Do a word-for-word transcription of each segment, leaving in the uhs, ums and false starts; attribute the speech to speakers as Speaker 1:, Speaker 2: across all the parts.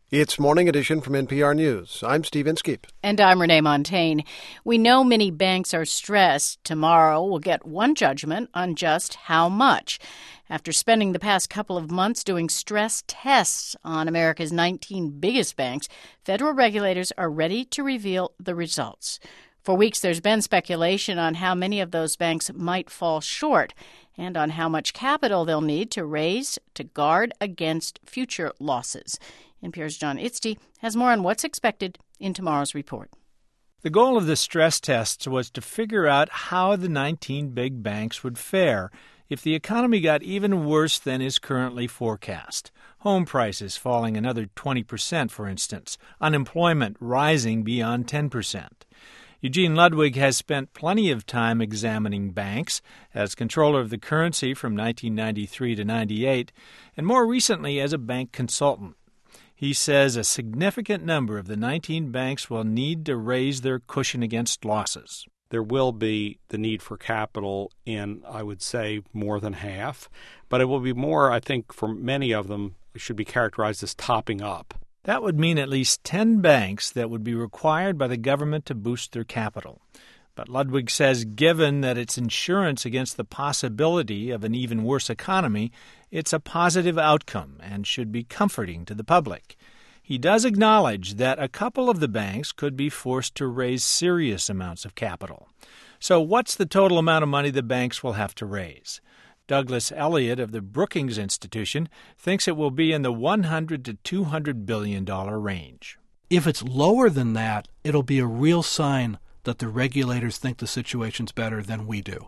Speaker 1: It's Morning Edition from N P R News. I'm Steve Inskeep.
Speaker 2: And I'm Renee Montagne. We know many banks are stressed. Tomorrow we'll get one judgment on just how much. After spending the past couple of months doing stress tests on America's nineteen biggest banks, federal regulators are ready to reveal the results. For weeks, there's been speculation on how many of those banks might fall short and on how much capital they'll need to raise to guard against future losses. N P R's John Itzty has more on what's expected in tomorrow's report.
Speaker 3: The goal of the stress tests was to figure out how the nineteen big banks would fare if the economy got even worse than is currently forecast. Home prices falling another twenty percent, for instance, unemployment rising beyond ten percent. Eugene Ludwig has spent plenty of time examining banks as controller of the currency from nineteen ninety-three to ninety-eight, and more recently as a bank consultant. He says a significant number of the nineteen banks will need to raise their cushion against losses.
Speaker 4: There will be the need for capital in, I would say, more than half. But it will be more, I think, for many of them, should be characterized as topping up.
Speaker 3: That would mean at least ten banks that would be required by the government to boost their capital. But Ludwig says given that it's insurance against the possibility of an even worse economy, it's a positive outcome and should be comforting to the public. He does acknowledge that a couple of the banks could be forced to raise serious amounts of capital. So what's the total amount of money the banks will have to raise? Douglas Elliott of the Brookings Institution thinks it will be in the one hundred to two hundred billion dollars range.
Speaker 5: If it's lower than that, it'll be a real sign that the regulators think the situation's better than we do.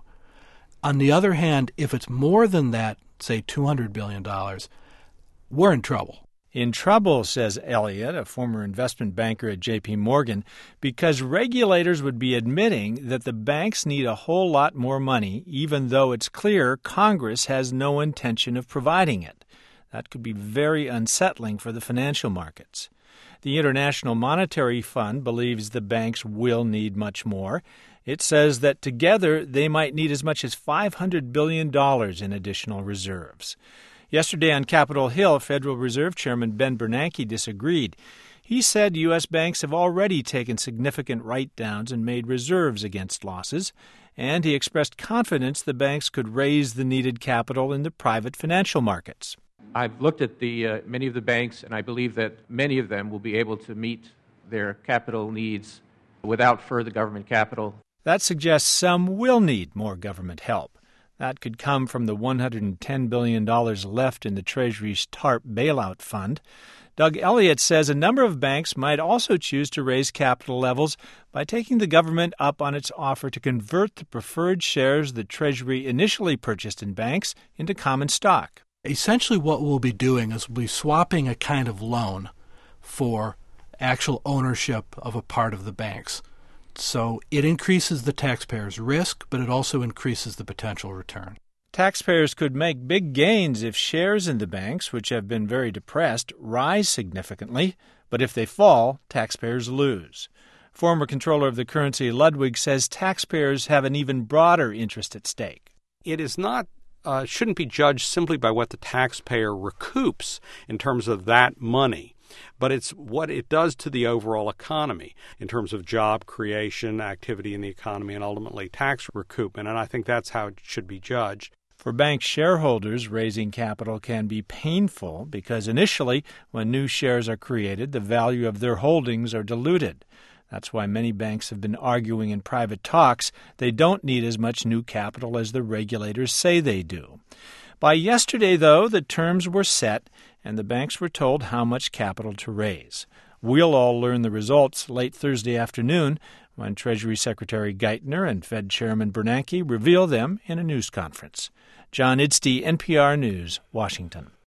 Speaker 5: On the other hand, if it's more than that, say two hundred billion dollars, we're in trouble.
Speaker 3: In trouble, says Elliott, a former investment banker at J P Morgan, because regulators would be admitting that the banks need a whole lot more money, even though it's clear Congress has no intention of providing it. That could be very unsettling for the financial markets. The International Monetary Fund believes the banks will need much more. It says that together they might need as much as five hundred billion dollars in additional reserves. Yesterday on Capitol Hill, Federal Reserve Chairman Ben Bernanke disagreed. He said U S banks have already taken significant write-downs and made reserves against losses, and he expressed confidence the banks could raise the needed capital in the private financial markets.
Speaker 6: I've looked at the uh, many of the banks, and I believe that many of them will be able to meet their capital needs without further government capital.
Speaker 3: That suggests some will need more government help. That could come from the one hundred ten billion dollars left in the Treasury's TARP bailout fund. Doug Elliott says a number of banks might also choose to raise capital levels by taking the government up on its offer to convert the preferred shares the Treasury initially purchased in banks into common stock.
Speaker 5: Essentially what we'll be doing is we'll be swapping a kind of loan for actual ownership of a part of the banks. So it increases the taxpayer's risk, but it also increases the potential return.
Speaker 3: Taxpayers could make big gains if shares in the banks, which have been very depressed, rise significantly, but if they fall, taxpayers lose. Former controller of the currency Ludwig says taxpayers have an even broader interest at stake.
Speaker 4: It is not uh, shouldn't be judged simply by what the taxpayer recoups in terms of that money, but it's what it does to the overall economy in terms of job creation, activity in the economy, and ultimately tax recoupment. And I think that's how it should be judged.
Speaker 3: For bank shareholders, raising capital can be painful because initially, when new shares are created, the value of their holdings are diluted. That's why many banks have been arguing in private talks they don't need as much new capital as the regulators say they do. By yesterday, though, the terms were set, and the banks were told how much capital to raise. We'll all learn the results late Thursday afternoon when Treasury Secretary Geithner and Fed Chairman Bernanke reveal them in a news conference. John Itzty, N P R News, Washington.